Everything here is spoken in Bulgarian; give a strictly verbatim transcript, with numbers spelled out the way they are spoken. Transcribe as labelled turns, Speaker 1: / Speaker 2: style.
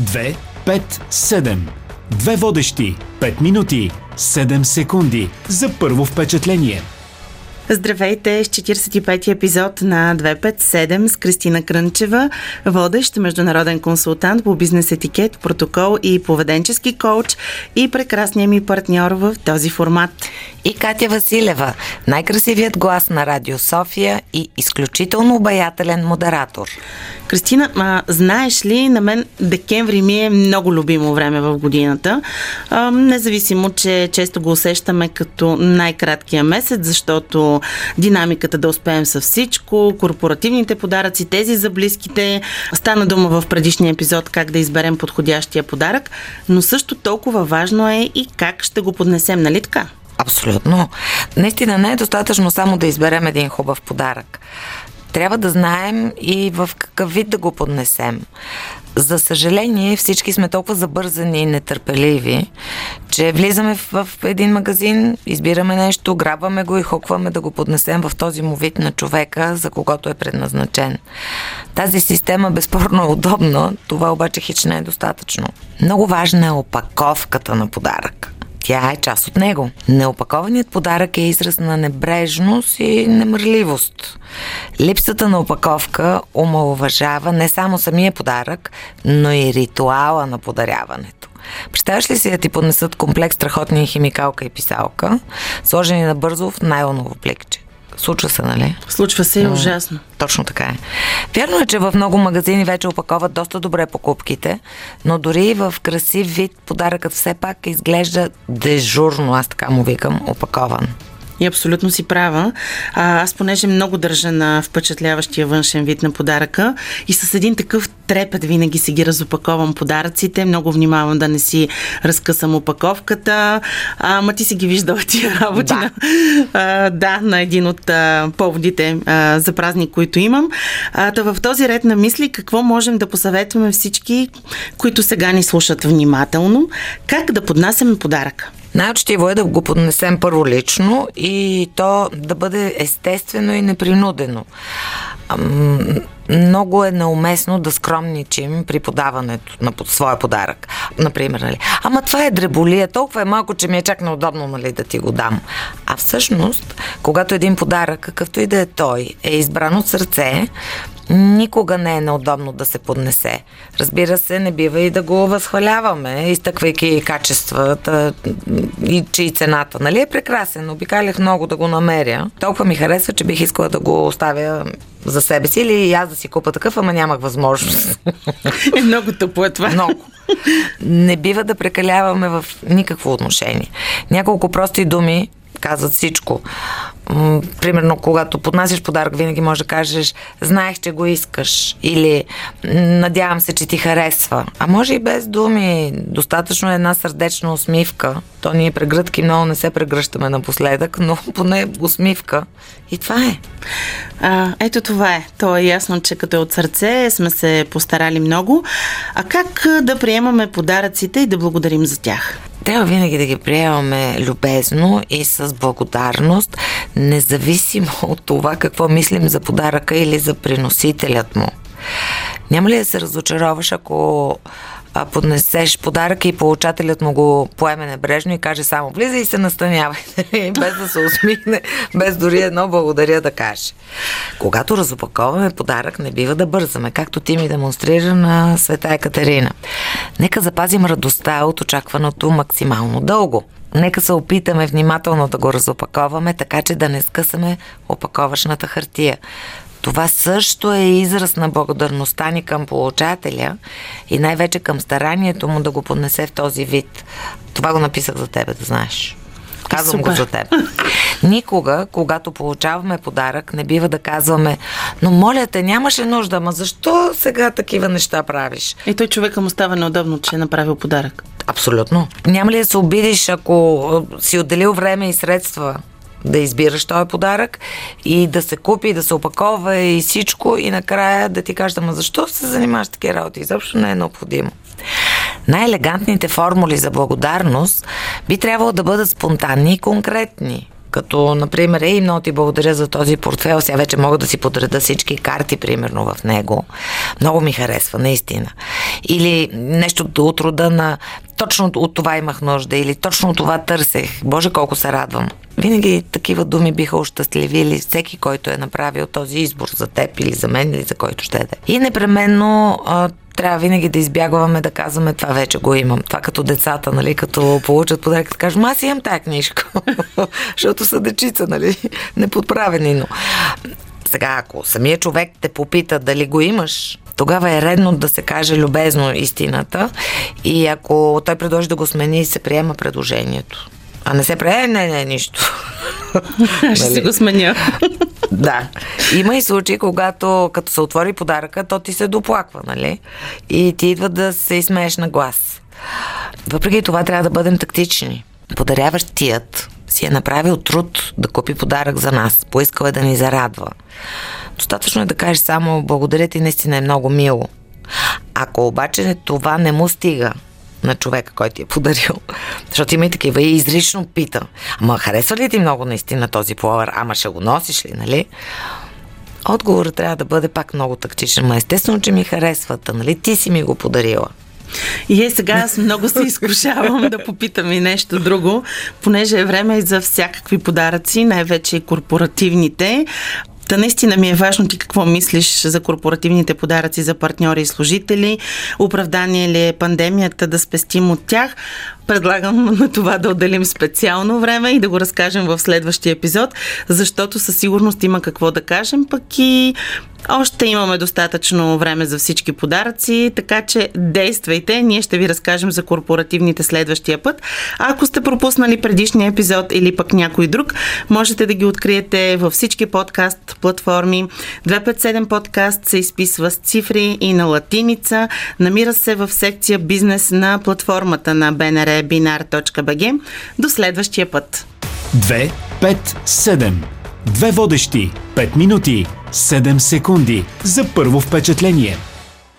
Speaker 1: две пет седем. Две водещи, пет минути, седем секунди за първо впечатление.
Speaker 2: Здравейте с четиридесет и пети епизод на две пет седем с Кристина Крънчева, водещ международен консултант по бизнес етикет, протокол и поведенчески коуч и прекрасният ми партньор в този формат.
Speaker 3: И Катя Василева, най-красивият глас на Радио София и изключително обаятелен модератор.
Speaker 2: Кристина, а, знаеш ли, на мен декември ми е много любимо време в годината. А, независимо, че често го усещаме като най-краткия месец, защото динамиката да успеем със всичко, корпоративните подаръци, тези за близките. Стана дума в предишния епизод как да изберем подходящия подарък, но също толкова важно е и как ще го поднесем, нали така?
Speaker 3: Абсолютно. Наистина не е достатъчно само да изберем един хубав подарък. Трябва да знаем и в какъв вид да го поднесем. За съжаление, всички сме толкова забързани и нетърпеливи, че влизаме в един магазин, избираме нещо, грабваме го и хукваме да го поднесем в този му вид на човека, за когото е предназначен. Тази система безспорно е удобна, това обаче хич не е достатъчно. Много важна е опаковката на подарък. Тя е част от него. Неопакованият подарък е израз на небрежност и немърливост. Липсата на опаковка омаловажава не само самия подарък, но и ритуала на подаряването. Представяш ли си да ти поднесат комплект страхотни химикалка и писалка, сложени набързо в найлоново пликче? Случва се, нали?
Speaker 2: Случва се и
Speaker 3: Но,
Speaker 2: ужасно.
Speaker 3: Точно така е. Вярно е, че в много магазини вече опаковат доста добре покупките, но дори и в красив вид подаръкът все пак изглежда дежурно, аз така му викам, опакован.
Speaker 2: И абсолютно си права. А, аз понеже много държа на впечатляващия външен вид на подаръка и с един такъв трепет винаги си ги разопаковам подаръците. Много внимавам да не си разкъсам опаковката. А, ма ти си ги виждала тия работи.
Speaker 3: Да,
Speaker 2: на, а, да, на един от а, поводите а, за празник, които имам. А, да в този ред на мисли, какво можем да посъветваме всички, които сега ни слушат внимателно, как да поднасяме подаръка?
Speaker 3: Най-учтиво е да го поднесем първо лично и то да бъде естествено и непринудено. Много е неуместно да скромничим при подаването на своя подарък. Например, нали? Ама това е дреболия, толкова е малко, че ми е чак неудобно, нали, да ти го дам. А всъщност, когато един подарък, какъвто и да е той, е избран от сърце, никога не е неудобно да се поднесе. Разбира се, не бива и да го възхваляваме, изтъквайки качествата и че и цената. Нали е прекрасен? Обикалях много да го намеря. Толкова ми харесва, че бих искала да го оставя за себе си или и аз да си купа такъв, ама нямах възможност.
Speaker 2: Е, много тъпо е това.
Speaker 3: Много. Не бива да прекаляваме в никакво отношение. Няколко прости думи казват всичко. М- примерно, когато поднасяш подарък, винаги можеш да кажеш: знаех, че го искаш, или надявам се, че ти харесва. А може и без думи. Достатъчно е една сърдечна усмивка. То ние прегръдки много не се прегръщаме напоследък, но поне усмивка. И това е.
Speaker 2: А, ето това е. То е ясно, че като е от сърце сме се постарали много. А как да приемаме подаръците и да благодарим за тях?
Speaker 3: Трябва винаги да ги приемаме любезно и с благодарност, независимо от това какво мислим за подаръка или за приносителят му. Няма ли да се разочароваш, ако а, поднесеш подарък и получателят му го поеме небрежно и каже само: влизай и се настанявай, без да се усмихне, без дори едно благодаря да каже. Когато разопаковаме подарък, не бива да бързаме, както ти ми демонстрира на Света Екатерина. Нека запазим радостта от очакваното максимално дълго. Нека се опитаме внимателно да го разопаковаме, така че да не скъсаме опаковъчната хартия. Това също е израз на благодарността ни към получателя и най-вече към старанието му да го поднесе в този вид. Това го написах за тебе, да знаеш. Казвам
Speaker 2: Супер.
Speaker 3: го за теб. Никога, когато получаваме подарък, не бива да казваме: но моля те, нямаше нужда, ама защо сега такива неща правиш?
Speaker 2: И той човека му става неудобно, че е направил подарък.
Speaker 3: Абсолютно. Няма ли да се обидиш, ако си отделил време и средства да избираш този подарък и да се купи, да се опакова и всичко, и накрая да ти кажа: ама защо се занимаваш с такива работи? Изобщо не е необходимо. Най-елегантните формули за благодарност би трябвало да бъдат спонтанни и конкретни. Като, например, ей, много ти благодаря за този портфел, сега вече мога да си подреда всички карти, примерно, в него. Много ми харесва, наистина. Или нещо от рода на точно от това имах нужда, или точно това търсех. Боже, колко се радвам. Винаги такива думи биха ощастливили всеки, който е направил този избор за теб или за мен, или за който ще е. И непременно а, трябва винаги да избягваме да казваме това вече го имам. Това като децата, нали, като получат подарък, да кажем, аз имам тая книжка, защото са дечица, нали, неподправени, но сега, ако самия човек те попита дали го имаш, тогава е редно да се каже любезно истината и ако той предложи да го смени, се приема предложението. А не се приема, не, не, нищо.
Speaker 2: Ще си го сменя.
Speaker 3: Да. Има и случаи, когато като се отвори подаръка, то ти се доплаква, нали? И ти идва да се изсмееш на глас. Въпреки това трябва да бъдем тактични. Подаряващият си е направил труд да купи подарък за нас. Поискал е да ни зарадва. Достатъчно е да кажеш само благодаря ти, наистина е много мило. Ако обаче това не му стига на човека, който ти е подарил, защото има и такива и изрично пита, ама харесва ли ти много наистина този пуловер, ама ще го носиш ли, нали? Отговорът трябва да бъде пак много тактичен, ма естествено, че ми харесват, нали? Ти си ми го подарила.
Speaker 2: И е, сега аз много се изкушавам да попитам и нещо друго, понеже е време за всякакви подаръци, най-вече корпоративните. Та наистина ми е важно ти какво мислиш за корпоративните подаръци за партньори и служители. Оправдание ли е пандемията да спестим от тях? Предлагам на това да отделим специално време и да го разкажем в следващия епизод, защото със сигурност има какво да кажем, пък и още имаме достатъчно време за всички подаръци, така че действайте. Ние ще ви разкажем за корпоративните следващия път. А ако сте пропуснали предишния епизод или пък някой друг, можете да ги откриете във всички подкаст платформи. двеста петдесет и седем подкаст се изписва с цифри и на латиница. Намира се в секция бизнес на платформата на би ен ар биnar точка би джи. До следващия път.
Speaker 1: две, пет, седем. Две водещи, пет минути, седем секунди за първо впечатление.